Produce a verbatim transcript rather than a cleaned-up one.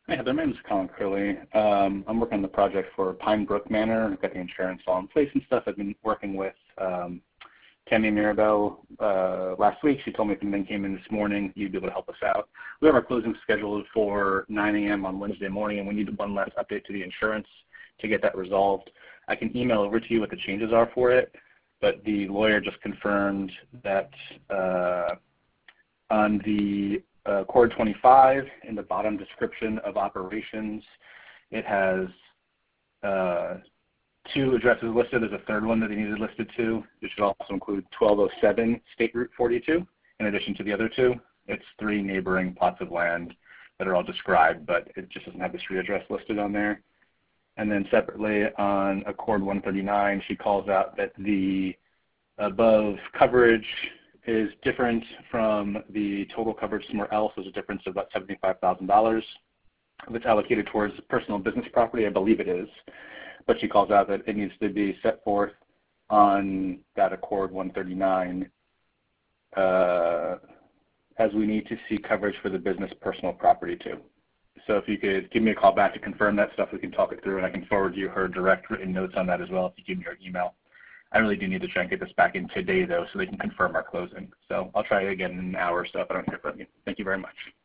Hi, Heather. My name is Colin Curley. Um, I'm working on the project for Pine Brook Manor. I've got the insurance all in place and stuff. I've been working with um, Tammy Mirabelle uh, last week. She told me if anything came in this morning, you'd be able to help us out. We have our closing scheduled for nine A M on Wednesday morning, and we need one last update to the insurance to get that resolved. I can email over to you what the changes are for it, but the lawyer just confirmed that uh, on the uh, Cord twenty-five, in the bottom description of operations, it has uh, two addresses listed. There's a third one that they needed listed too. It should also include twelve oh seven State Route forty-two, in addition to the other two. It's three neighboring plots of land that are all described, but it just doesn't have the street address listed on there. And then separately on Accord one thirty-nine, she calls out that the above coverage is different from the total coverage somewhere else. There's a difference of about seventy-five thousand dollars that's allocated towards personal business property. I believe it is. But she calls out that it needs to be set forth on that Accord one thirty-nine uh, as we need to see coverage for the business personal property too. So if you could give me a call back to confirm that stuff, we can talk it through, and I can forward you her direct written notes on that as well if you give me your email. I really do need to try and get this back in today, though, so they can confirm our closing. So I'll try again in an hour or so if I don't hear from you. Thank you very much.